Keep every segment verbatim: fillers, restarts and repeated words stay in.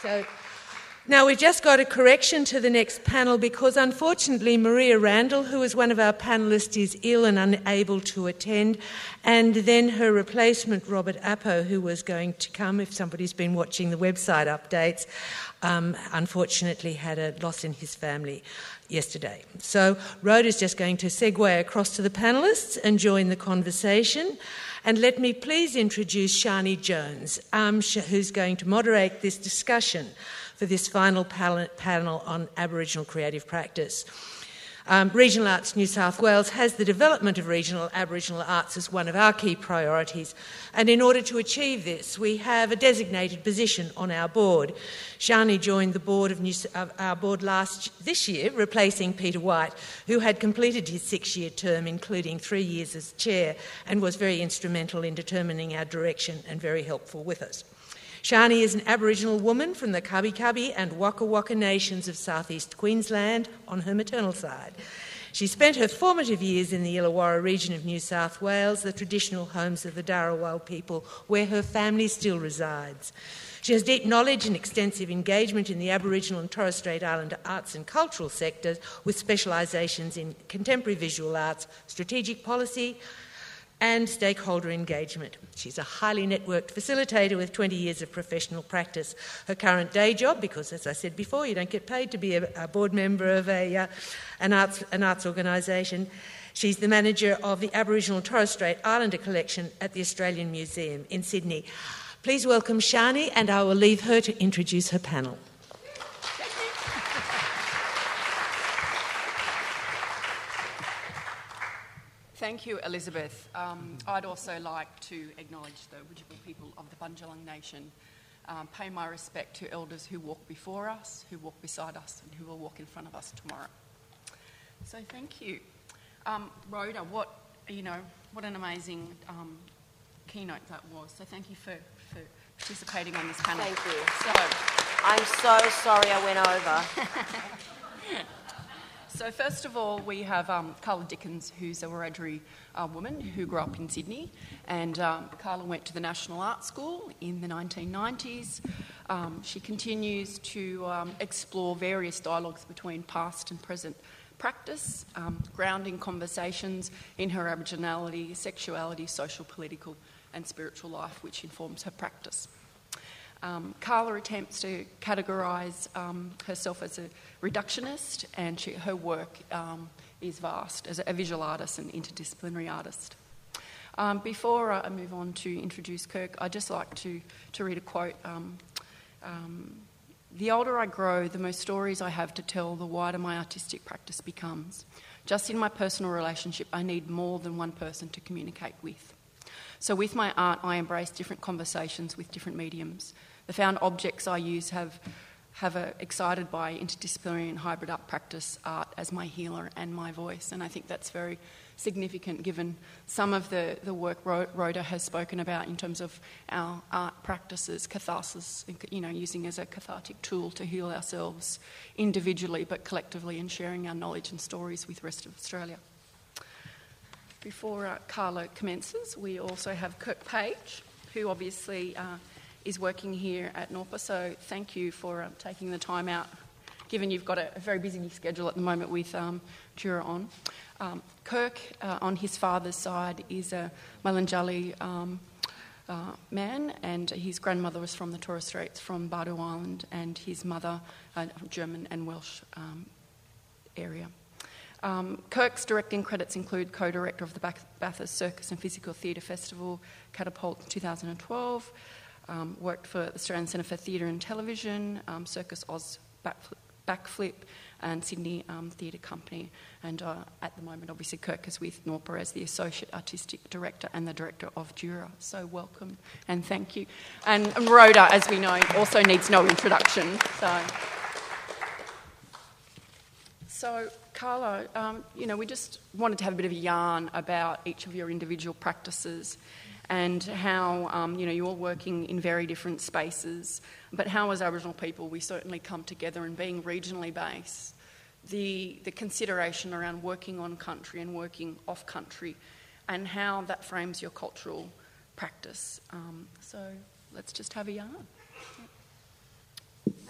So now we've just got a correction to the next panel because unfortunately Maria Randall, who is one of our panellists, is ill and unable to attend, and then her replacement, Robert Appo, who was going to come if somebody's been watching the website updates, um, unfortunately had a loss in his family yesterday. So Rhoda's just going to segue across to the panellists and join the conversation. And let me please introduce Shani Jones, um, who's going to moderate this discussion for this final panel on Aboriginal creative practice. Um, Regional Arts New South Wales has the development of regional Aboriginal arts as one of our key priorities, and in order to achieve this, we have a designated position on our board. Shani joined the board of, New, of our board last this year, replacing Peter White, who had completed his six-year term, including three years as chair, and was very instrumental in determining our direction and very helpful with us. Shani is an Aboriginal woman from the Kabi Kabi and Waka Waka nations of southeast Queensland on her maternal side. She spent her formative years in the Illawarra region of New South Wales, the traditional homes of the Darawal people, where her family still resides. She has deep knowledge and extensive engagement in the Aboriginal and Torres Strait Islander arts and cultural sectors, with specialisations in contemporary visual arts, strategic policy, and stakeholder engagement. She's a highly networked facilitator with twenty years of professional practice. Her current day job, because as I said before, you don't get paid to be a, a board member of a, uh, an arts, an arts organisation, she's the manager of the Aboriginal Torres Strait Islander collection at the Australian Museum in Sydney. Please welcome Shani, and I will leave her to introduce her panel. Thank you, Elizabeth. Um, I'd also like to acknowledge the Aboriginal people of the Bundjalung Nation, um, pay my respect to elders who walk before us, who walk beside us, and who will walk in front of us tomorrow. So thank you. Um, Rhoda, what, you know, what an amazing um, keynote that was. So thank you for, for participating on this panel. Thank you. So, I'm so sorry I went over. So first of all, we have um, Carla Dickens, who's a Wiradjuri uh, woman who grew up in Sydney, and um, Carla went to the National Art School in the nineteen nineties. Um, she continues to um, explore various dialogues between past and present practice, um, grounding conversations in her Aboriginality, sexuality, social, political and spiritual life, which informs her practice. Um, Carla attempts to categorise um, herself as a reductionist, and she, her work um, is vast as a visual artist and interdisciplinary artist. Um, before I move on to introduce Kirk, I'd just like to, to read a quote. Um, um, the older I grow, the more stories I have to tell, the wider my artistic practice becomes. Just in my personal relationship, I need more than one person to communicate with. So with my art, I embrace different conversations with different mediums. The found objects I use have, have a, excited by interdisciplinary and hybrid art practice art as my healer and my voice, and I think that's very significant given some of the, the work Rhoda has spoken about in terms of our art practices, catharsis, you know, using as a cathartic tool to heal ourselves individually but collectively, and sharing our knowledge and stories with the rest of Australia. Before uh, Carla commences, we also have Kirk Page, who obviously uh, is working here at N O R P A, so thank you for uh, taking the time out, given you've got a, a very busy schedule at the moment with um, Jura on. Um, Kirk, uh, on his father's side, is a Malanjali um, uh, man, and his grandmother was from the Torres Straits, from Bardo Island, and his mother, uh, German and Welsh um, area. Um, Kirk's directing credits include co-director of the Bathurst Circus and Physical Theatre Festival, Catapult in two thousand twelve, um, worked for the Australian Centre for Theatre and Television, um, Circus Oz Backflip, Backflip and Sydney um, Theatre Company. And uh, at the moment, obviously, Kirk is with N O R P A as the Associate Artistic Director and the Director of Jura. So welcome and thank you. And, and Rhoda, as we know, also needs no introduction. So... So, Carla, um, you know, we just wanted to have a bit of a yarn about each of your individual practices and how, um, you know, you're all working in very different spaces, but how as Aboriginal people we certainly come together, and being regionally based, the, the consideration around working on country and working off country and how that frames your cultural practice. Um, so let's just have a yarn.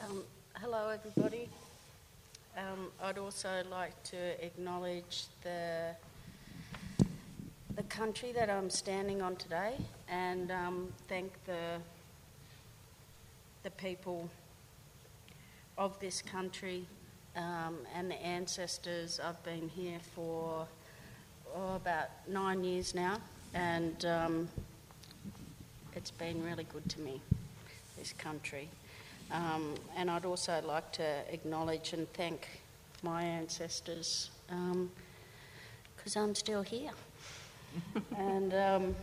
Hello, everybody. Um, I'd also like to acknowledge the the country that I'm standing on today, and um, thank the the people of this country um, and the ancestors. I've been here for oh, about nine years now, and um, it's been really good to me, this country. Um, and I'd also like to acknowledge and thank my ancestors because um, I'm still here. and um,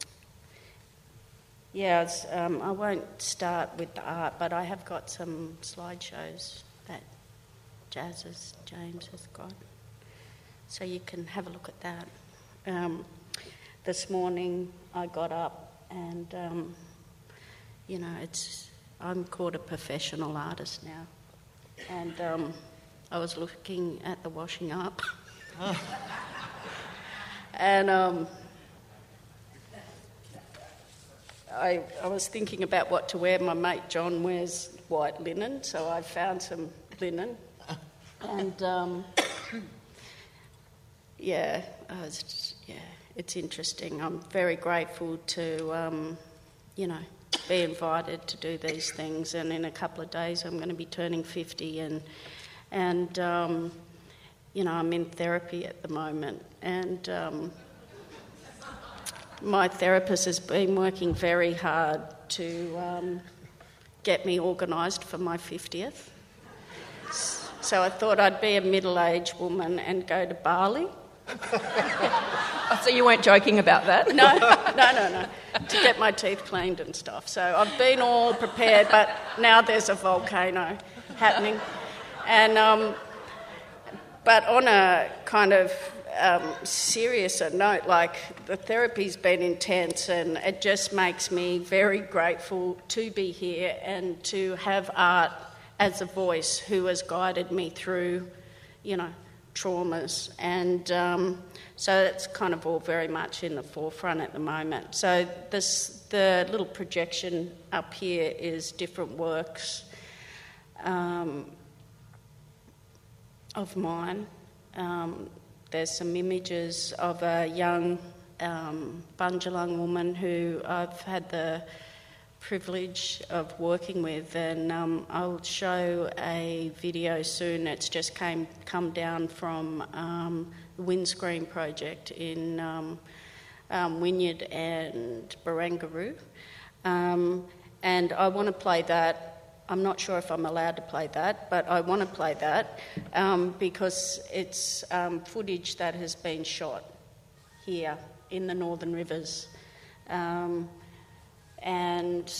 yeah, it's, um, I won't start with the art, but I have got some slideshows that Jazz has, James has got. So you can have a look at that. Um, this morning I got up and, um, you know, it's I'm called a professional artist now. And um, I was looking at the washing up. Oh. and um, I, I was thinking about what to wear. My mate John wears white linen, so I found some linen. And um, yeah, I was just, yeah, it's interesting. I'm very grateful to, um, you know, be invited to do these things, and in a couple of days I'm going to be turning fifty, and and um, you know, I'm in therapy at the moment, and um, my therapist has been working very hard to um, get me organised for my fiftieth. So I thought I'd be a middle-aged woman and go to Bali. Oh, so you weren't joking about that? No, no, no, no. To get my teeth cleaned and stuff. So I've been all prepared, but now there's a volcano happening. And um, but on a kind of um, seriouser note, like the therapy's been intense, and it just makes me very grateful to be here and to have art as a voice who has guided me through, you know, traumas, and um, so it's kind of all very much in the forefront at the moment. So this, the little projection up here is different works um, of mine. Um, there's some images of a young um, Bundjalung woman who I've had the privilege of working with, and um, I'll show a video soon. It's just came come down from um, the Windscreen project in um, um, Wynyard and Barangaroo, um, and I want to play that. I'm not sure if I'm allowed to play that, but I want to play that um, because it's um, footage that has been shot here in the Northern Rivers. Um, And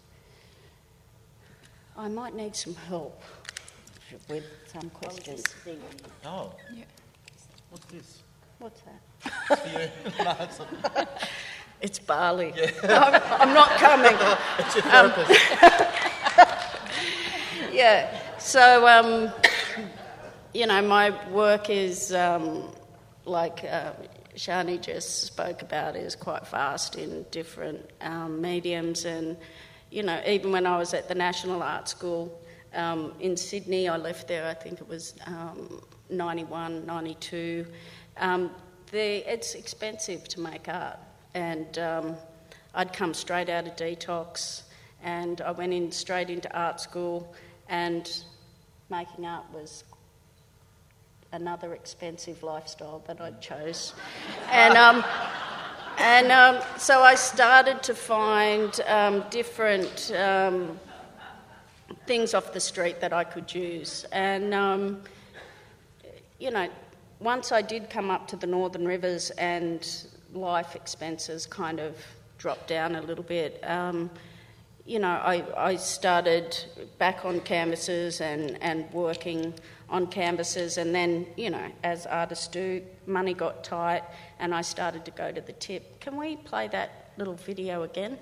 I might need some help with some questions. Oh. Yeah. What's this? What's that? It's for you. No, it's not. It's Bali. Yeah. I'm, I'm not coming. It's your therapist. Um, yeah. So, um, you know, my work is um, like... Uh, Shani just spoke about, is quite vast in different um, mediums, and you know, even when I was at the National Art School um, in Sydney, I left there, I think it was um, ninety-one, ninety-two, um, the, it's expensive to make art, and um, I'd come straight out of detox, and I went in straight into art school, and making art was another expensive lifestyle that I chose. And um, and um, so I started to find um, different um, things off the street that I could use. And, um, you know, once I did come up to the Northern Rivers and life expenses kind of dropped down a little bit, um, you know, I, I started back on canvases and, and working on canvases, and then, you know, as artists do, money got tight and I started to go to the tip. Can we play that little video again?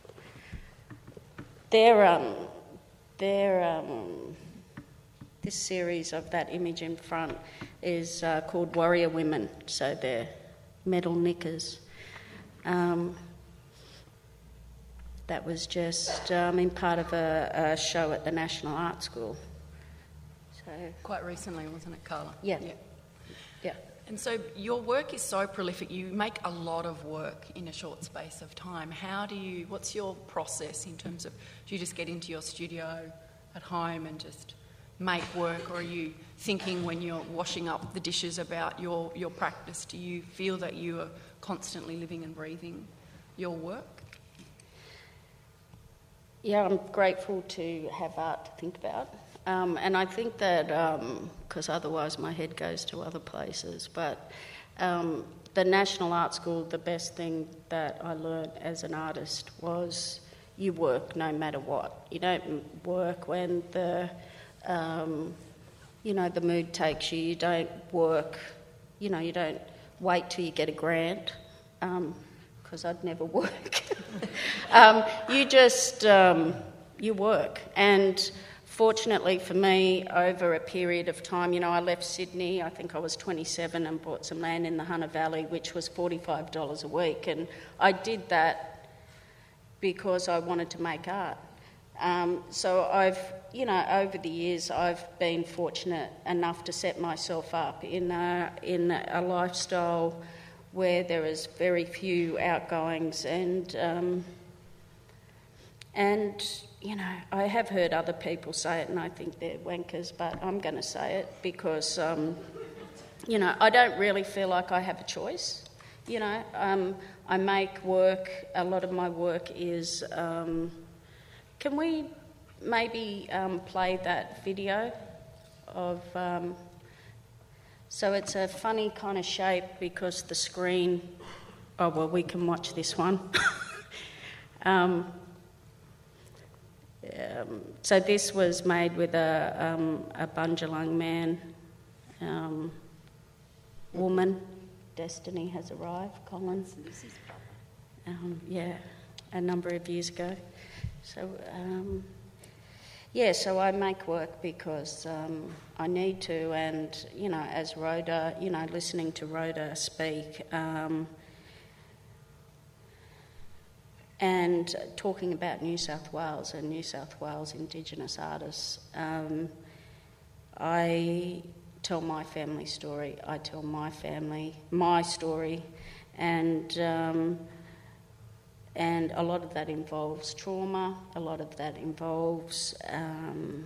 They're, um, they're, um, this series of that image in front is uh, called Warrior Women, so they're metal knickers. Um, that was just um, in part of a, a show at the National Art School. So, Quite recently, wasn't it, Carla? Yeah. Yeah. yeah. And so your work is so prolific. You make a lot of work in a short space of time. How do you, what's your process in terms of, do you just get into your studio at home and just make work, or are you thinking when you're washing up the dishes about your, your practice? Do you feel that you are constantly living and breathing your work? Yeah, I'm grateful to have art to think about. Um, and I think that, because um, otherwise my head goes to other places, but um, the National Art School, the best thing that I learned as an artist was you work no matter what. You don't work when the, um, you know, the mood takes you. You don't work, you know, you don't wait till you get a grant, because um, I'd never work. um, you just, um, you work. And fortunately for me, over a period of time, you know, I left Sydney, I think I was twenty-seven, and bought some land in the Hunter Valley, which was forty-five dollars a week. And I did that because I wanted to make art. Um, so I've, you know, over the years, I've been fortunate enough to set myself up in a, in a lifestyle where there is very few outgoings, and um, and you know, I have heard other people say it, and I think they're wankers, but I'm going to say it because um, you know, I don't really feel like I have a choice. You know, um, I make work. A lot of my work is. Um, can we maybe um, play that video of? Um, So it's a funny kind of shape because the screen... Oh, well, we can watch this one. um, um, so this was made with a, um, a Bundjalung man, um, woman. Destiny has arrived, Collins. Um, yeah, a number of years ago. So... Um, Yeah, so I make work because um, I need to, and, you know, as Rhoda, you know, listening to Rhoda speak um, and talking about New South Wales and New South Wales Indigenous artists, um, I tell my family story, I tell my family my story, and... Um, And a lot of that involves trauma, a lot of that involves um,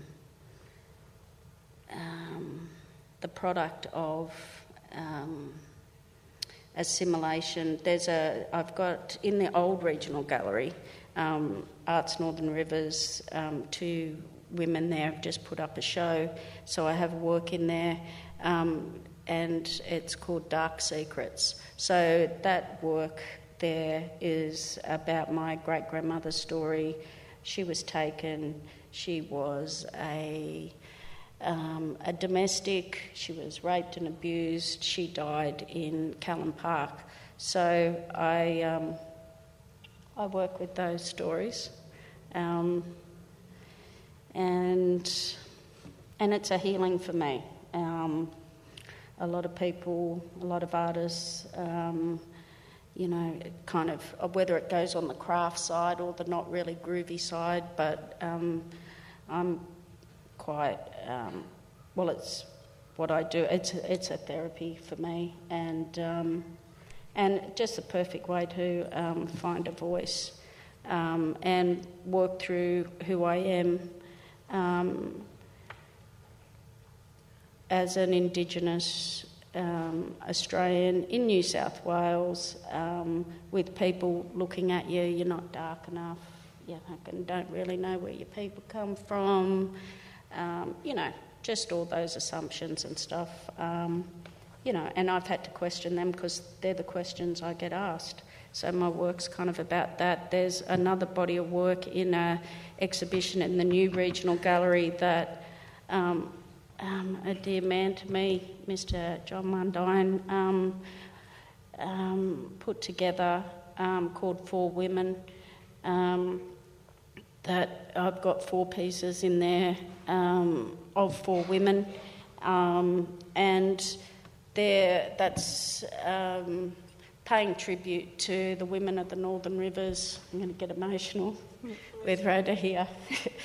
um, the product of um, assimilation. There's a, I've got in the old regional gallery, um, Arts Northern Rivers, um, two women there have just put up a show, so I have work in there, um, and it's called Dark Secrets. So that work there is about my great-grandmother's story. She was taken, she was a, um, a domestic, she was raped and abused, she died in Callan Park. So I, um, I work with those stories. Um, and, and it's a healing for me. Um, a lot of people, a lot of artists... Um, you know, kind of, whether it goes on the craft side or the not really groovy side, but um, I'm quite, um, well, it's what I do. It's it's a therapy for me, and um, and just the perfect way to um, find a voice um, and work through who I am um, as an Indigenous Um, Australian in New South Wales, um, with people looking at you, you're not dark enough, you don't really know where your people come from, um, you know, just all those assumptions and stuff, um, you know, and I've had to question them because they're the questions I get asked. So my work's kind of about that. There's another body of work in an exhibition in the new regional gallery that um, Um, a dear man to me, Mister John Mundine, um, um, put together um, called Four Women. Um, that I've got four pieces in there um, of four women, um, and there that's um, paying tribute to the women of the Northern Rivers. I'm going to get emotional with Rhoda here.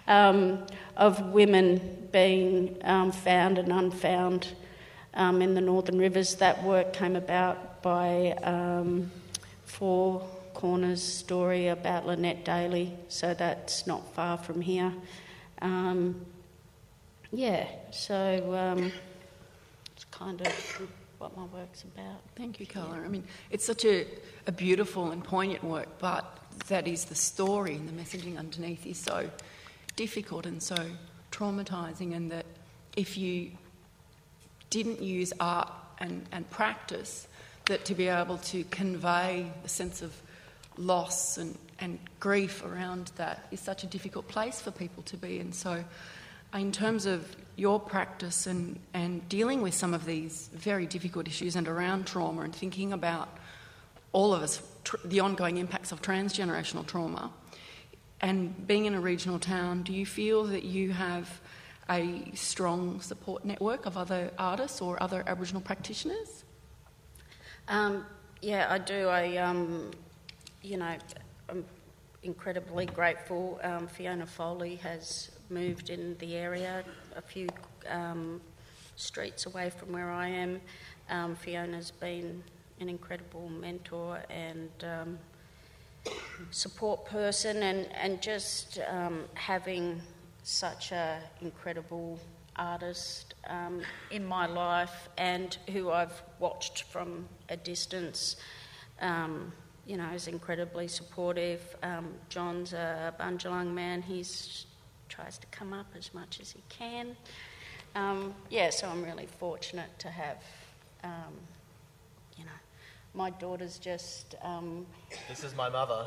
um, of women being um, found and unfound um, in the Northern Rivers. That work came about by um, Four Corners' story about Lynette Daly, so that's not far from here. Um, yeah, so um, it's kind of what my work's about. Thank you, Carla. I mean, it's such a, a beautiful and poignant work, but that is the story and the messaging underneath is so difficult and so traumatising, and that if you didn't use art and, and practice, that to be able to convey the sense of loss and, and grief around that is such a difficult place for people to be in. So in terms of your practice and, and dealing with some of these very difficult issues and around trauma and thinking about all of us, tr- the ongoing impacts of transgenerational trauma, and being in a regional town, do you feel that you have a strong support network of other artists or other Aboriginal practitioners? Um, yeah, I do. I, um, you know, I'm incredibly grateful. Um, Fiona Foley has moved in the area a few um, streets away from where I am. Um, Fiona's been an incredible mentor and um, support person, and, and just um, having such a incredible artist um, in my life, and who I've watched from a distance, um, you know, is incredibly supportive. Um, John's a Bundjalung man. He's tries to come up as much as he can. Um, yeah, so I'm really fortunate to have, um, you know, my daughter's just... Um, This is my mother.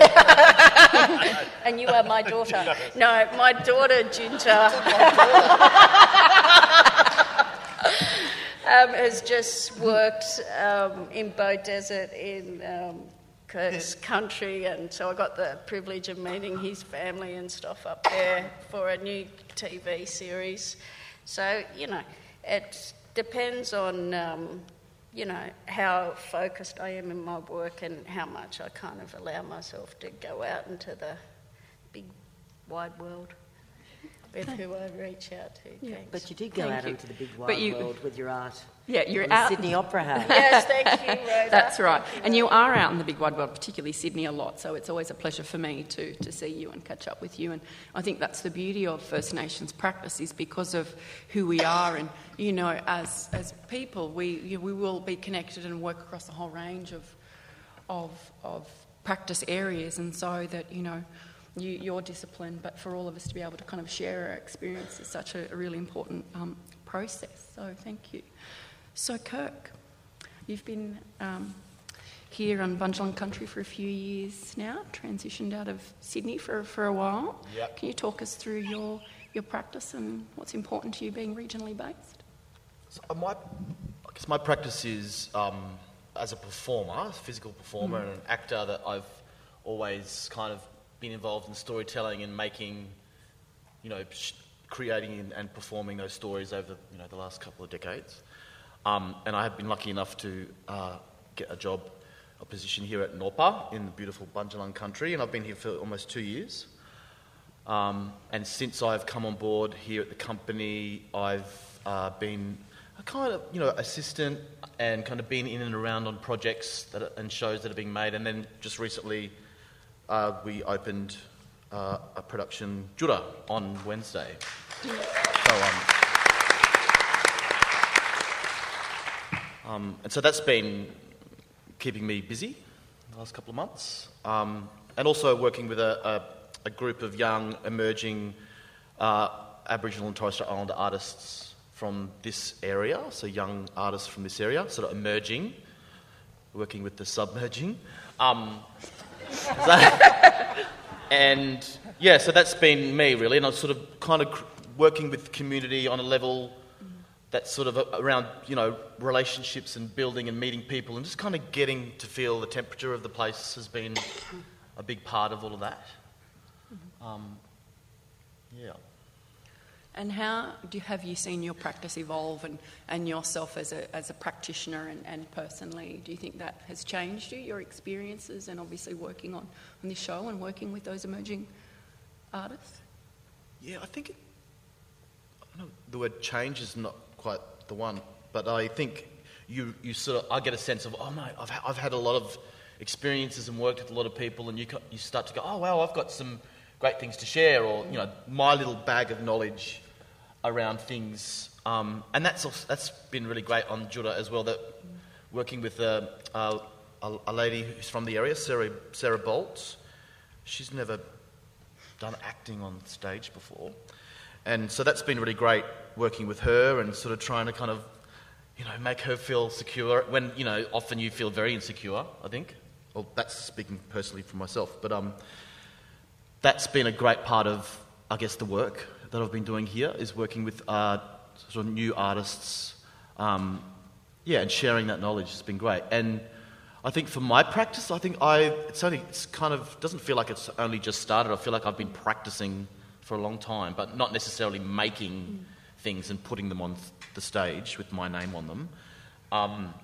and you are my daughter. No, my daughter, Ginger, um, has just worked um, in Beaudesert in um, Kurt's country, and so I got the privilege of meeting his family and stuff up there for a new T V series. So, you know, it depends on, um, you know, how focused I am in my work and how much I kind of allow myself to go out into the big, wide world with who I reach out to. Yeah, Thanks. But you did go Thank out you. into the big wide But you- world with your art. Yeah, you're on the out. Sydney Opera House. Yes, thank you, Rhoda. That's right. And you are out in the big wide world, particularly Sydney, a lot, so it's always a pleasure for me to, to see you and catch up with you. And I think that's the beauty of First Nations practice, is because of who we are, and, you know, as as people, we you, we will be connected and work across a whole range of, of, of practice areas, and so that, you know, you, your discipline, but for all of us to be able to kind of share our experience is such a, a really important um, process. So thank you. So Kirk, you've been um, here on Bundjalung country for a few years now, transitioned out of Sydney for, for a while. Yep. Can you talk us through your, your practice and what's important to you being regionally based? So uh, my, I guess my practice is um, as a performer, a physical performer, and an actor, that I've always kind of been involved in storytelling and making, you know, sh- creating and, and performing those stories over the, you know, the last couple of decades. Um, and I have been lucky enough to uh, get a job, a position here at Norpa in the beautiful Bundjalung country, and I've been here for almost two years. Um, and since I've come on board here at the company, I've uh, been a kind of, you know, assistant and kind of been in and around on projects that are, and shows that are being made. And then just recently, uh, we opened uh, a production, Jura, on Wednesday. So, um, Um, and so that's been keeping me busy the last couple of months. Um, and also working with a, a, a group of young, emerging uh, Aboriginal and Torres Strait Islander artists from this area, so young artists from this area, sort of emerging, working with the submerging. Um, so, and yeah, so that's been me really, and I'm sort of kind of cr- working with the community on a level that's sort of around, you know, relationships and building and meeting people, and just kind of getting to feel the temperature of the place has been a big part of all of that. Um, yeah. And how do have you seen your practice evolve, and, and yourself as a as a practitioner and, and personally? Do you think that has changed you, your experiences, and obviously working on, on this show and working with those emerging artists? Yeah, I think it, I don't know, the word change is not quite the one, but I think you you sort of I get a sense of, oh mate, I've ha- I've had a lot of experiences and worked with a lot of people, and you co- you start to go, oh wow, I've got some great things to share, or you know, my little bag of knowledge around things, um, and that's also, that's been really great on Jura as well. That working with a, a, a lady who's from the area, Sarah Sarah Bolt, she's never done acting on stage before, and so that's been really great working with her and sort of trying to kind of, you know, make her feel secure when, you know, often you feel very insecure, I think. Well, that's speaking personally for myself, but um, that's been a great part of, I guess, the work that I've been doing here, is working with uh, sort of new artists, um, yeah, and sharing that knowledge has been great. And I think for my practice, I think I, it's only, it's kind of, doesn't feel like it's only just started. I feel like I've been practicing for a long time, but not necessarily making mm. things and putting them on the stage with my name on them. Um,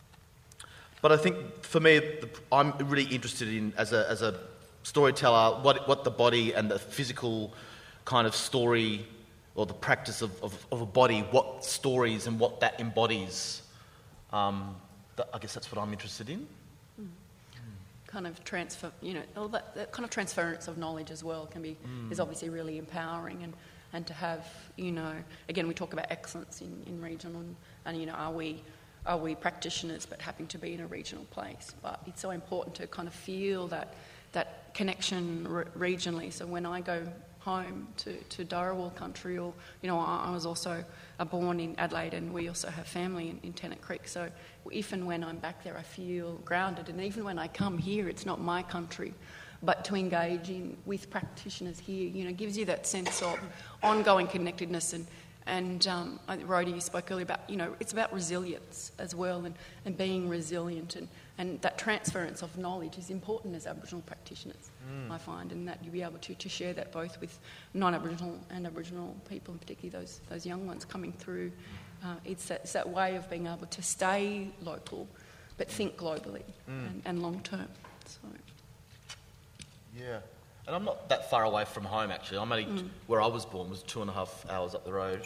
but I think for me, the, I'm really interested in, as a as a storyteller, what what the body and the physical kind of story, or the practice of, of, of a body, what stories and what that embodies. Um, that, I guess that's what I'm interested in. Mm. Kind of transfer, you know, all that, that kind of transference of knowledge as well can be mm. is obviously really empowering, and, and to have, you know, again, we talk about excellence in, in regional, and, and you know, are we are we practitioners but happen to be in a regional place? But it's so important to kind of feel that that connection re- regionally. So when I go home to, to Dharawal country, or, you know, I, I was also uh, born in Adelaide, and we also have family in, in Tennant Creek. So if and when I'm back there, I feel grounded. And even when I come here, it's not my country, but to engage in with practitioners here, you know, gives you that sense of ongoing connectedness. And, and um, I think, Rhoda, you spoke earlier about, you know, it's about resilience as well, and, and being resilient, and, and that transference of knowledge is important as Aboriginal practitioners, mm. I find, and that you'll be able to, to share that both with non-Aboriginal and Aboriginal people, and particularly those those young ones coming through. Uh, it's, that, it's that way of being able to stay local but think globally mm. and, and long-term. So. Yeah. And I'm not that far away from home, actually. I'm only, mm. where I was born was two and a half hours up the road.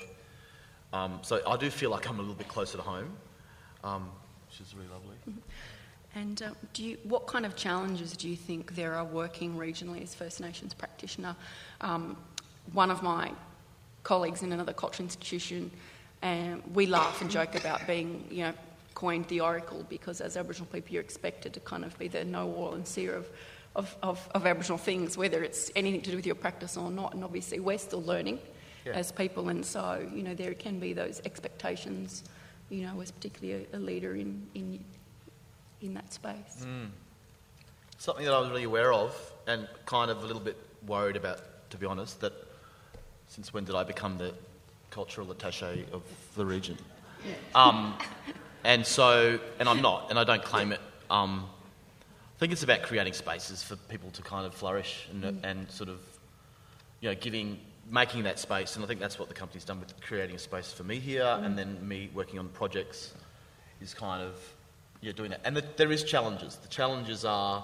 Um, so I do feel like I'm a little bit closer to home, um, which is really lovely. Mm-hmm. And uh, do you, what kind of challenges do you think there are working regionally as First Nations practitioner? Um, one of my colleagues in another cultural institution, um, we laugh and joke about being, you know, coined the oracle, because as Aboriginal people you're expected to kind of be the know-all and seer of Of, of, of Aboriginal things, whether it's anything to do with your practice or not. And obviously we're still learning yeah. as people, and so, you know, there can be those expectations, you know, as particularly a, a leader in, in in that space. Mm. Something that I was really aware of, and kind of a little bit worried about, to be honest, that since when did I become the cultural attaché of the region? Yeah. Um, and so, and I'm not, and I don't claim it. Um, I think it's about creating spaces for people to kind of flourish, and, mm. and sort of, you know, giving, making that space. And I think that's what the company's done with creating a space for me here, mm. and then me working on projects is kind of, yeah, doing that. And the, there is challenges. The challenges are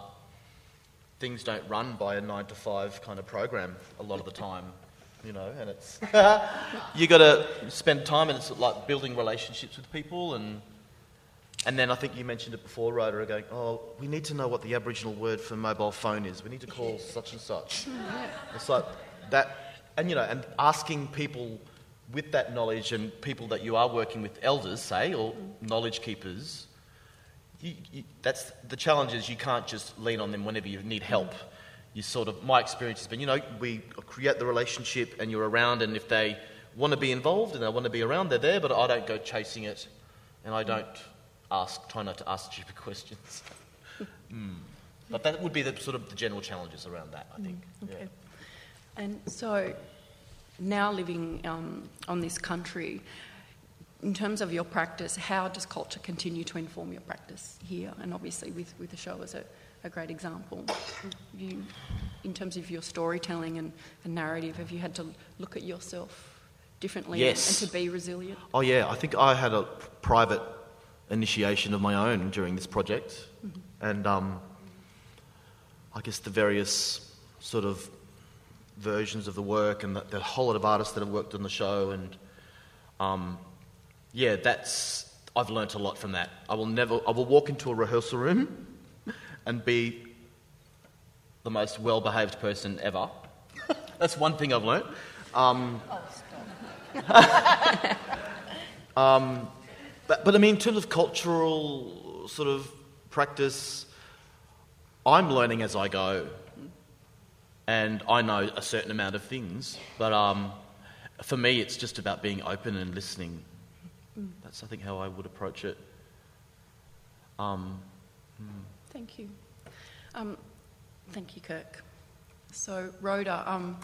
things don't run by a nine to five kind of program a lot of the time, you know, and it's, you got to spend time, and it's like building relationships with people. And And then I think you mentioned it before, Rhoda, going, oh, we need to know what the Aboriginal word for mobile phone is. We need to call such and such. It's like that, and, you know, and asking people with that knowledge, and people that you are working with, elders, say, or knowledge keepers, you, you, that's the challenge is you can't just lean on them whenever you need help. You sort of, my experience has been, you know, we create the relationship and you're around, and if they want to be involved and they want to be around, they're there, but I don't go chasing it, and I don't... Ask, try not to ask stupid questions. mm. But that would be the sort of the general challenges around that, I think. Mm, okay. Yeah. And so, now living um, on this country, in terms of your practice, how does culture continue to inform your practice here? And obviously, with, with the show as a, a great example, you, in terms of your storytelling and, and narrative, have you had to look at yourself differently yes. and, and to be resilient? Oh yeah, I think I had a private initiation of my own during this project, mm-hmm. and um, I guess the various sort of versions of the work, and the, the whole lot of artists that have worked on the show, and um, yeah, that's I've learnt a lot from that. I will never, I will walk into a rehearsal room and be the most well-behaved person ever. That's one thing I've learnt. Um, Oh, stop. um, but, but I mean, in terms of cultural sort of practice, I'm learning as I go, and I know a certain amount of things. But um, for me, it's just about being open and listening. Mm. That's, I think, how I would approach it. Um, mm. Thank you. Um, thank you, Kirk. So, Rhoda, um,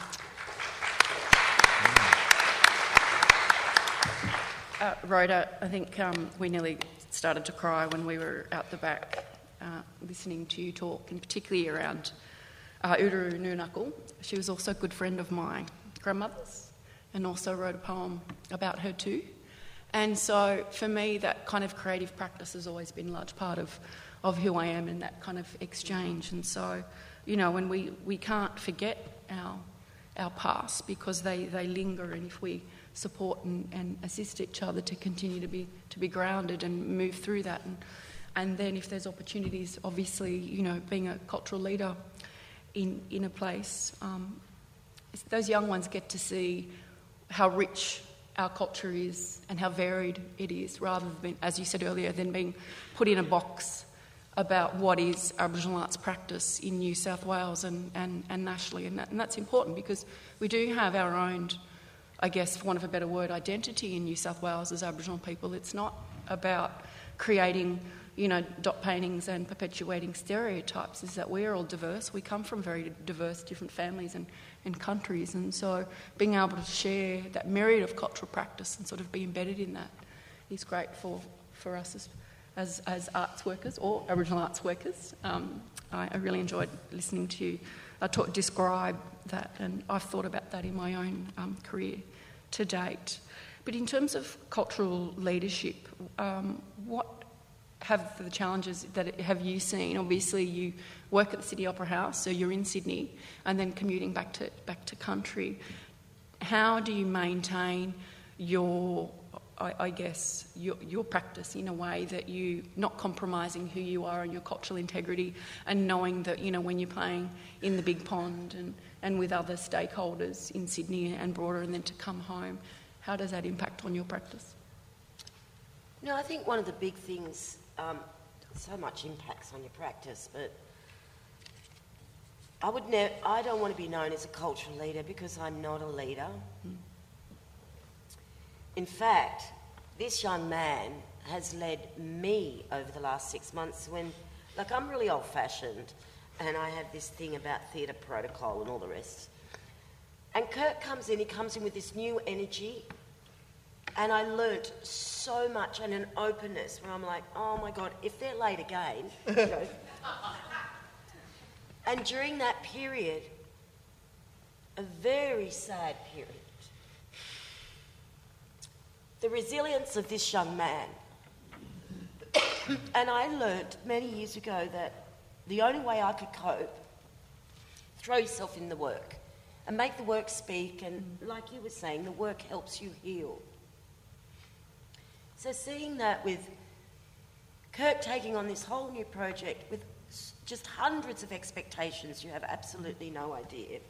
uh, Rhoda, I think um, we nearly started to cry when we were out the back uh, listening to you talk, and particularly around uh, Ururu Nunakul. She was also a good friend of my grandmother's, and also wrote a poem about her too. And so, for me, that kind of creative practice has always been a large part of, of who I am, and that kind of exchange. And so, you know, when we, we can't forget our our past, because they, they linger, and if we support and, and assist each other to continue to be to be grounded and move through that, and and then if there's opportunities, obviously, you know, being a cultural leader in in a place, um, those young ones get to see how rich our culture is and how varied it is, rather than, as you said earlier, than being put in a box about what is Aboriginal arts practice in New South Wales and, and, and nationally. And, that, and that's important, because we do have our own, I guess, for want of a better word, identity in New South Wales as Aboriginal people. It's not about creating, you know, dot paintings and perpetuating stereotypes. Is that we're all diverse. We come from very diverse, different families and, and countries. And so being able to share that myriad of cultural practice and sort of be embedded in that is great for, for us as As, as arts workers or Aboriginal arts workers. Um, I, I really enjoyed listening to you uh, talk, describe that, and I've thought about that in my own um, career to date. But in terms of cultural leadership, um, what have the challenges that have you seen? Obviously, you work at the Sydney Opera House, so you're in Sydney, and then commuting back to back to country. How do you maintain your I, I guess, your, your practice in a way that you not compromising who you are and your cultural integrity, and knowing that, you know, when you're playing in the big pond and, and with other stakeholders in Sydney and broader, and then to come home, how does that impact on your practice? No, I think one of the big things, um, so much impacts on your practice, but I would ne- I don't want to be known as a cultural leader, because I'm not a leader. Mm. In fact, this young man has led me over the last six months when, like, I'm really old-fashioned, and I have this thing about theatre protocol and all the rest. And Kirk comes in, he comes in with this new energy, and I learnt so much, and an openness where I'm like, oh my God, if they're late again, you know. And during that period, a very sad period, the resilience of this young man. And I learnt many years ago that the only way I could cope, throw yourself in the work and make the work speak, and like you were saying, the work helps you heal. So seeing that with Kirk taking on this whole new project with just hundreds of expectations, you have absolutely no idea.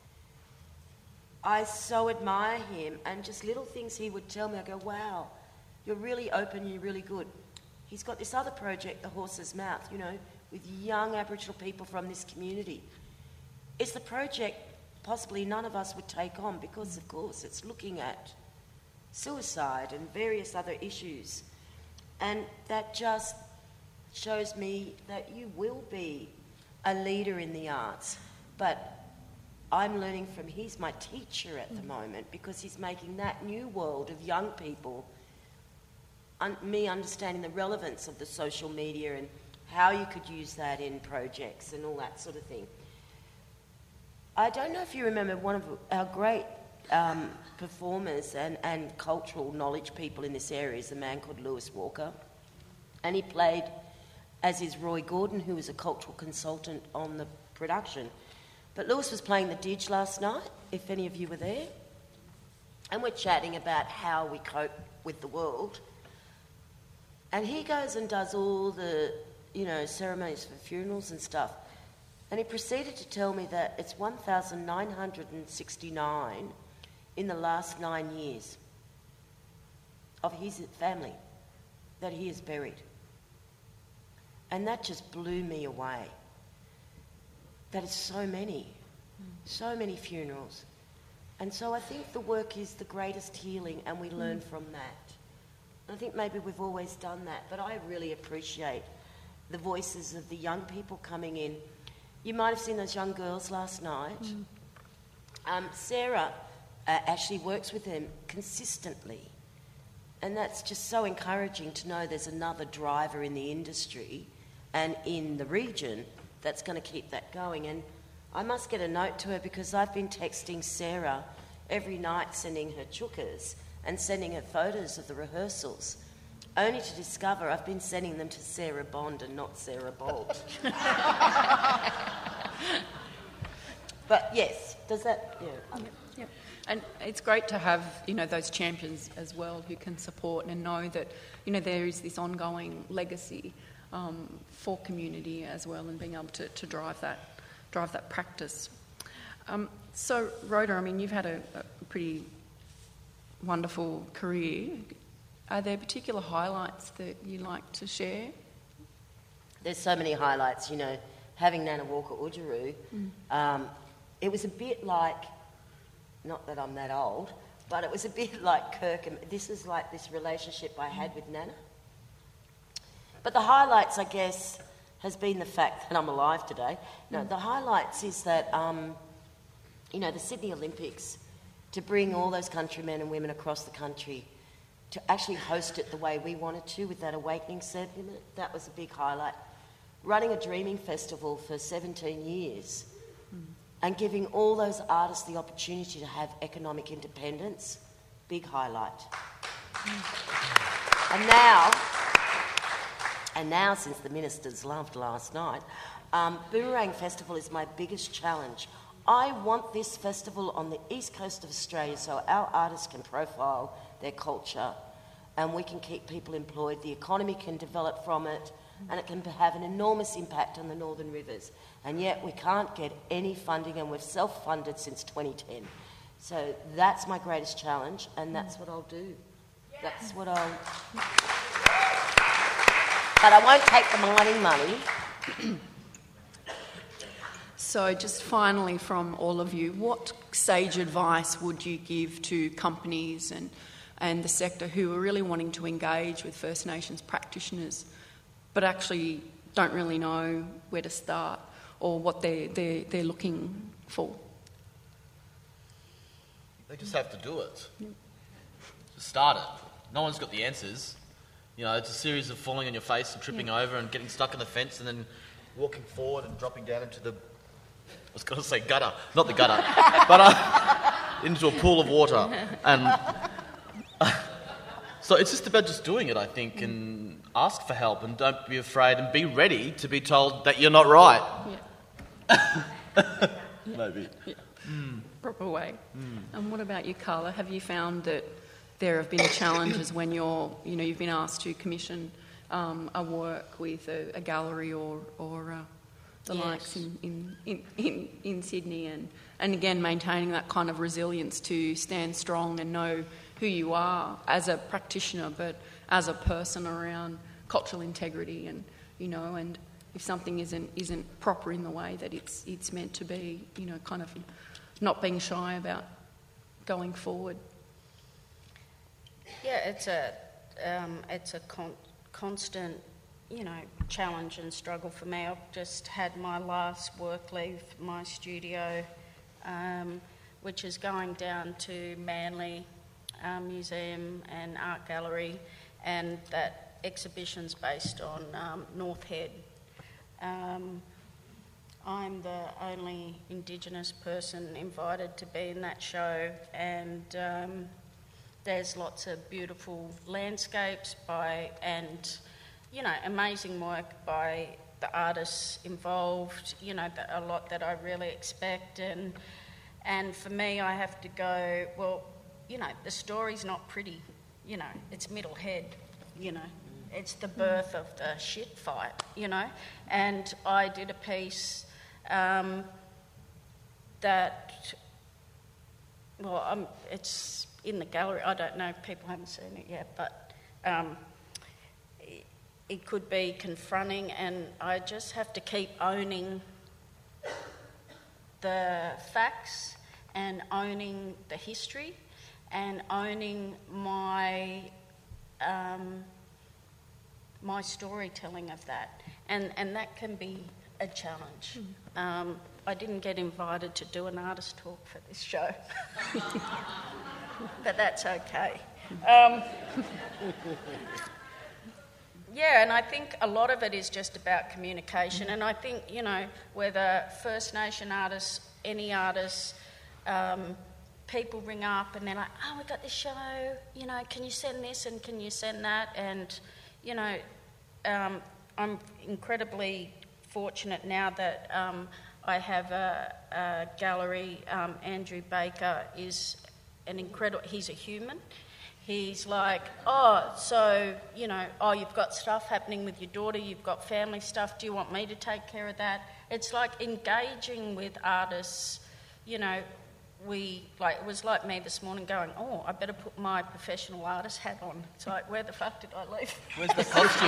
I so admire him, and just little things he would tell me, I go, wow, you're really open, you're really good. He's got this other project, The Horse's Mouth, you know, with young Aboriginal people from this community. It's the project possibly none of us would take on, because, of course, it's looking at suicide and various other issues. And that just shows me that you will be a leader in the arts, but I'm learning from, he's my teacher at the moment, because he's making that new world of young people, un- me understanding the relevance of the social media and how you could use that in projects and all that sort of thing. I don't know if you remember one of our great um, performers and, and cultural knowledge people in this area is a man called Lewis Walker, and he played, as is Roy Gordon, who was a cultural consultant on the production. But Lewis was playing the Didge last night, if any of you were there, and we're chatting about how we cope with the world. And he goes and does all the, you know, ceremonies for funerals and stuff. And he proceeded to tell me that it's one thousand nine hundred sixty-nine in the last nine years of his family that he has buried. And that just blew me away. That is so many, mm. so many funerals. And so I think the work is the greatest healing, and we mm. learn from that. I think maybe we've always done that, but I really appreciate the voices of the young people coming in. You might have seen those young girls last night. Mm. Um, Sarah uh, actually works with them consistently, and that's just so encouraging to know there's another driver in the industry and in the region that's going to keep that going. And I must get a note to her, because I've been texting Sarah every night, sending her chookas and sending her photos of the rehearsals, only to discover I've been sending them to Sarah Bond and not Sarah Bolt. But yes, does that, yeah. Yep, yep. And it's great to have, you know, those champions as well who can support and know that, you know, there is this ongoing legacy um, for community as well, and being able to, to drive that drive that practice. Um, so, Rhoda, I mean, you've had a, a pretty wonderful career. Are there particular highlights that you like to share? There's so many highlights, you know. Having Nana Walker-Udjuru, mm. um, it was a bit like, not that I'm that old, but it was a bit like Kirk. And this is like this relationship I had with Nana. But the highlights, I guess, has been the fact that I'm alive today. No, mm. the highlights is that, um, you know, the Sydney Olympics, to bring all those countrymen and women across the country to actually host it the way we wanted to, with that awakening sentiment, that was a big highlight. Running a Dreaming Festival for seventeen years mm. and giving all those artists the opportunity to have economic independence, big highlight. Mm. And now, and now since the ministers loved last night, um, Boomerang Festival is my biggest challenge. I want this festival on the east coast of Australia so our artists can profile their culture and we can keep people employed, the economy can develop from it, and it can have an enormous impact on the Northern Rivers. And yet we can't get any funding, and we've self-funded since twenty ten. So that's my greatest challenge, and that's what I'll do. That's what I'll... But I won't take the mining money. So just finally from all of you, what sage advice would you give to companies and, and the sector who are really wanting to engage with First Nations practitioners but actually don't really know where to start or what they're, they're, they're looking for? They just have to do it. Yep. Just start it. No one's got the answers. You know, it's a series of falling on your face and tripping yep. over and getting stuck in the fence and then walking forward and dropping down into the... I was going to say gutter, not the gutter, but uh, into a pool of water. And uh, so it's just about just doing it, I think, and ask for help and don't be afraid and be ready to be told that you're not right. Yeah. Maybe. Yeah. Mm. Proper way. Mm. And what about you, Carla? Have you found that there have been challenges when you're, you know, you've been asked to commission um, a work with a, a gallery or, or uh, the yes. likes in, in, in, in, in Sydney, and, and again maintaining that kind of resilience to stand strong and know who you are as a practitioner but as a person around cultural integrity, and you know, and if something isn't isn't proper in the way that it's it's meant to be, you know, kind of not being shy about going forward. Yeah, it's a um, it's a con- constant, you know, challenge and struggle for me. I've just had my last work leave my studio, um, which is going down to Manly um, Museum and Art Gallery, and that exhibition's based on um, North Head. Um, I'm the only Indigenous person invited to be in that show, and um, there's lots of beautiful landscapes by and, you know, amazing work by the artists involved, you know, the, a lot that I really expect. And and for me, I have to go, well, you know, the story's not pretty, you know, it's Middle Head, you know. It's the birth of the shit fight, you know. And I did a piece um, that, well, um, it's in the gallery. I don't know, people haven't seen it yet, but um, it, it could be confronting, and I just have to keep owning the facts and owning the history and owning my... Um, my storytelling of that, and and that can be a challenge. Mm. Um, I didn't get invited to do an artist talk for this show, but that's okay. Um, yeah, and I think a lot of it is just about communication, and I think, you know, whether First Nation artists, any artists, um, people ring up and they're like, oh, we got this show, you know, can you send this and can you send that? And you know, um, I'm incredibly fortunate now that um, I have a, a gallery. Um, Andrew Baker is an incredible, he's a human. He's like, oh, so, you know, oh, you've got stuff happening with your daughter, you've got family stuff, do you want me to take care of that? It's like engaging with artists, you know. We, like, it was like me this morning going, oh, I better put my professional artist hat on. It's like, where the fuck did I leave? Where's the costume?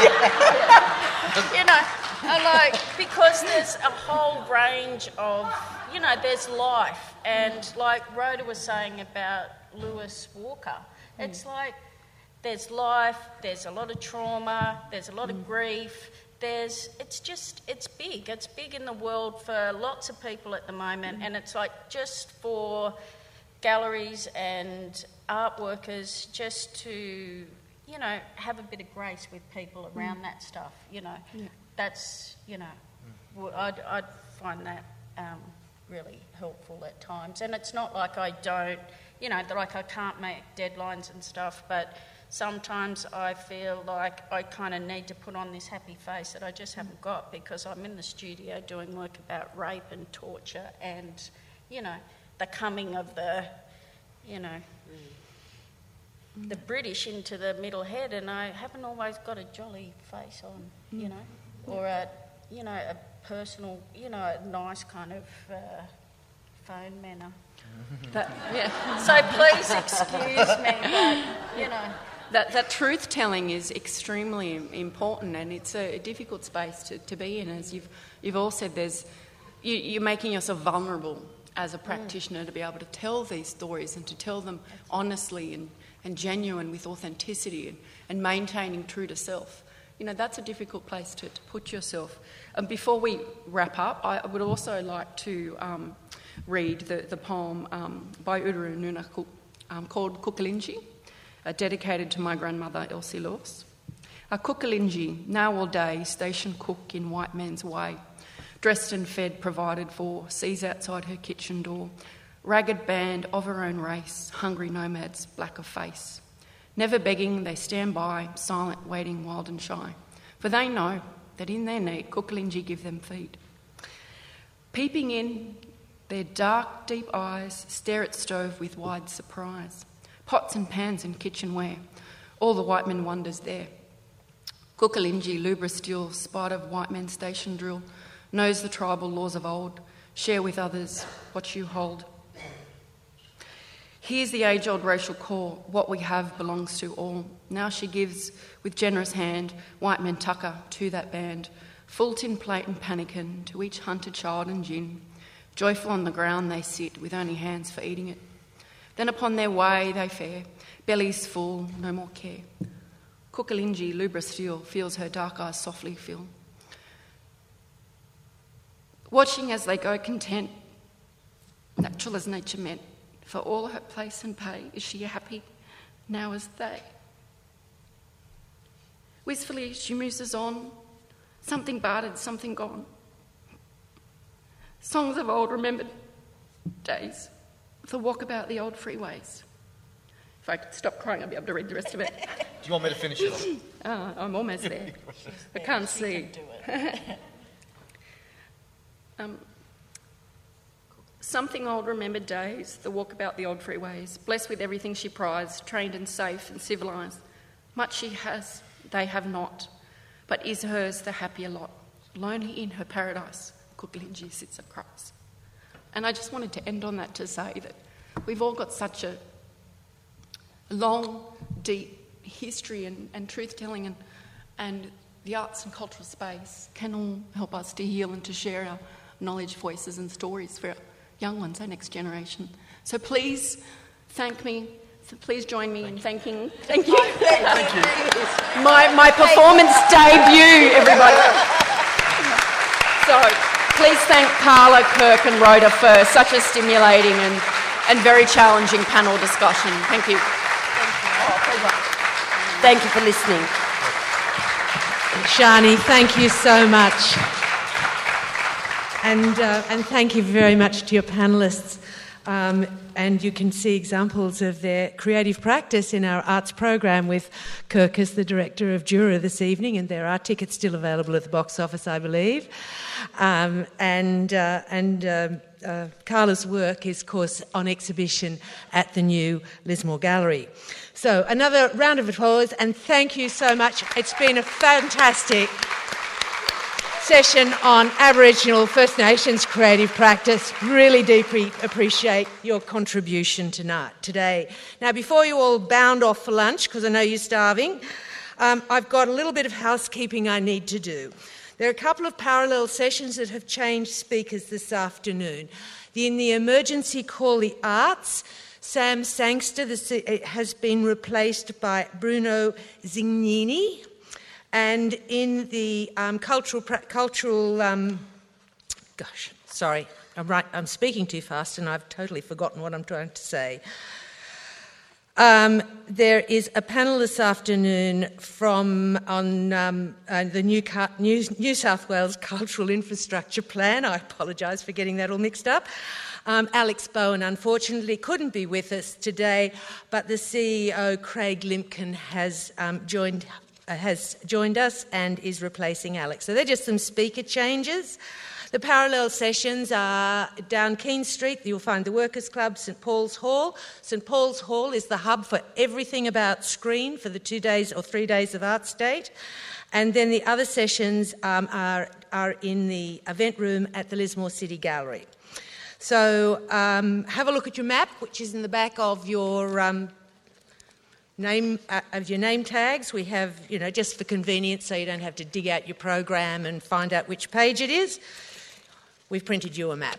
yeah. You know, I like, because there's a whole range of, you know, there's life. And like Rhoda was saying about Lewis Walker, mm. it's like there's life, there's a lot of trauma, there's a lot mm. of grief. There's, it's just, it's big. It's big in the world for lots of people at the moment, mm. and it's like just for galleries and art workers just to, you know, have a bit of grace with people around mm. that stuff, you know. Yeah. That's, you know, mm. I'd, I'd find that um, really helpful at times. And it's not like I don't, you know, like I can't make deadlines and stuff, but sometimes I feel like I kind of need to put on this happy face that I just haven't got, because I'm in the studio doing work about rape and torture and, you know, the coming of the, you know, mm. the British into the Middle Head, and I haven't always got a jolly face on, mm. you know, or a, you know, a personal, you know, a nice kind of uh, phone manner. That, yeah. So please excuse me, but, you know. That, that truth-telling is extremely important, and it's a, a difficult space to, to be in. As you've, you've all said, there's, you, you're making yourself vulnerable as a practitioner mm. to be able to tell these stories and to tell them That's honestly and, and genuine with authenticity and, and maintaining true to self. You know, that's a difficult place to, to put yourself. And before we wrap up, I would also like to um, read the, the poem um, by Uru Nunakuk um, called Kukalinji. Uh, dedicated to my grandmother, Elsie Laws. A Kukalinji, now all day, station cook in white man's way, dressed and fed, provided for, sees outside her kitchen door, ragged band of her own race, hungry nomads, black of face. Never begging, they stand by, silent, waiting, wild and shy, for they know that in their need, Kukalinji give them feed. Peeping in, their dark, deep eyes stare at stove with wide surprise. Pots and pans and kitchenware, all the white men wonders there. Kukalinji, lubra steel, spider of white man's station drill, knows the tribal laws of old, share with others what you hold. Here's the age-old racial call, what we have belongs to all. Now she gives, with generous hand, white men tucker to that band, full tin plate and pannikin to each hunted child and gin. Joyful on the ground they sit, with only hands for eating it. Then upon their way they fare, bellies full, no more care. Kukalinji, lubra steel, feels her dark eyes softly fill. Watching as they go content, natural as nature meant, for all her place and pay, is she happy now as they? Wistfully she muses on, something bartered, something gone. Songs of old remembered days, the walk about the old freeways. If I could stop crying, I'd be able to read the rest of it. Do you want me to finish it off? Oh, I'm almost there. I can't see. um, Something old remembered days, the walk about the old freeways, blessed with everything she prized, trained and safe and civilised. Much she has, they have not, but is hers the happier lot. Lonely in her paradise, Cooklingie sits and cries. And I just wanted to end on that to say that we've all got such a long, deep history and, and truth-telling, and, and the arts and cultural space can all help us to heal and to share our knowledge, voices and stories for our young ones, our next generation. So please thank me. So please join me in thanking. Thank you. Thank you. My, my performance debut, everybody. So please thank Carla, Kirk and Rhoda for such a stimulating and, and very challenging panel discussion. Thank you. Thank you for listening. Shani, thank you so much. And, uh, and thank you very much to your panellists. Um, and you can see examples of their creative practice in our arts program with Kirk as the director of Jura this evening, and there are tickets still available at the box office, I believe. Um, and uh, and uh, uh, Carla's work is, of course, on exhibition at the new Lismore Gallery. So another round of applause, and thank you so much. It's been a fantastic session on Aboriginal First Nations creative practice. Really deeply appreciate your contribution tonight, today. Now, before you all bound off for lunch, because I know you're starving, um, I've got a little bit of housekeeping I need to do. There are a couple of parallel sessions that have changed speakers this afternoon. In the emergency call, the arts, Sam Sangster the, has been replaced by Bruno Zignini. And in the um, cultural, cultural um, gosh, sorry, I'm, right, I'm speaking too fast and I've totally forgotten what I'm trying to say. Um, there is a panel this afternoon from on um, uh, the New, New, New South Wales Cultural Infrastructure Plan. I apologise for getting that all mixed up. Um, Alex Bowen unfortunately couldn't be with us today, but the C E O, Craig Limpkin, has um, joined uh, has joined us and is replacing Alex. So they're just some speaker changes. The parallel sessions are down Keene Street. You'll find the Workers' Club, St Paul's Hall. St Paul's Hall is the hub for everything about screen for the two days or three days of Arts Date. And then the other sessions um, are, are in the event room at the Lismore City Gallery. So um, have a look at your map, which is in the back of your um, name uh, of your name tags. We have, you know, just for convenience, so you don't have to dig out your program and find out which page it is. We've printed you a map.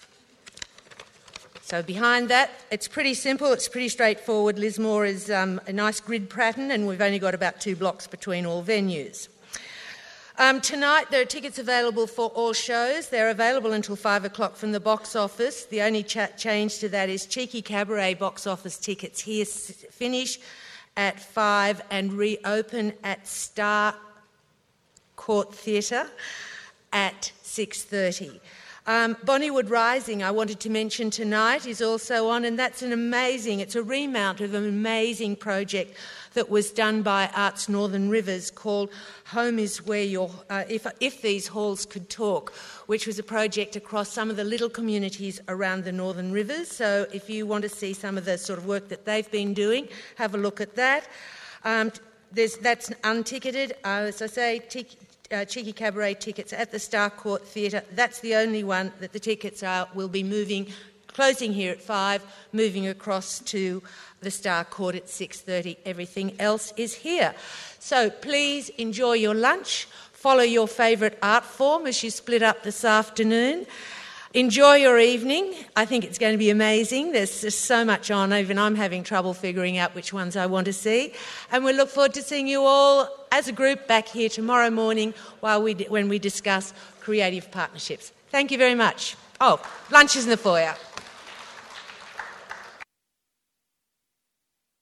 So behind that, it's pretty simple, it's pretty straightforward. Lismore is um, a nice grid pattern, and we've only got about two blocks between all venues. Um, tonight there are tickets available for all shows. They're available until five o'clock from the box office. The only ch- change to that is Cheeky Cabaret box office tickets here s- finish at five and reopen at Star Court Theatre at six thirty. Um, Bonnywood Rising, I wanted to mention tonight, is also on, and that's an amazing, it's a remount of an amazing project that was done by Arts Northern Rivers called Home is Where Your, uh, if, if These Halls Could Talk, which was a project across some of the little communities around the Northern Rivers. So if you want to see some of the sort of work that they've been doing, have a look at that. Um, there's, that's unticketed, uh, as I say, tic- Uh, Cheeky Cabaret tickets at the Star Court Theatre. That's the only one that the tickets are. Will be moving, closing here at five, moving across to the Star Court at six thirty. Everything else is here. So please enjoy your lunch. Follow your favourite art form as you split up this afternoon. Enjoy your evening. I think it's going to be amazing. There's just so much on. Even I'm having trouble figuring out which ones I want to see. And we look forward to seeing you all as a group back here tomorrow morning while we, when we discuss creative partnerships. Thank you very much. Oh, lunch is in the foyer.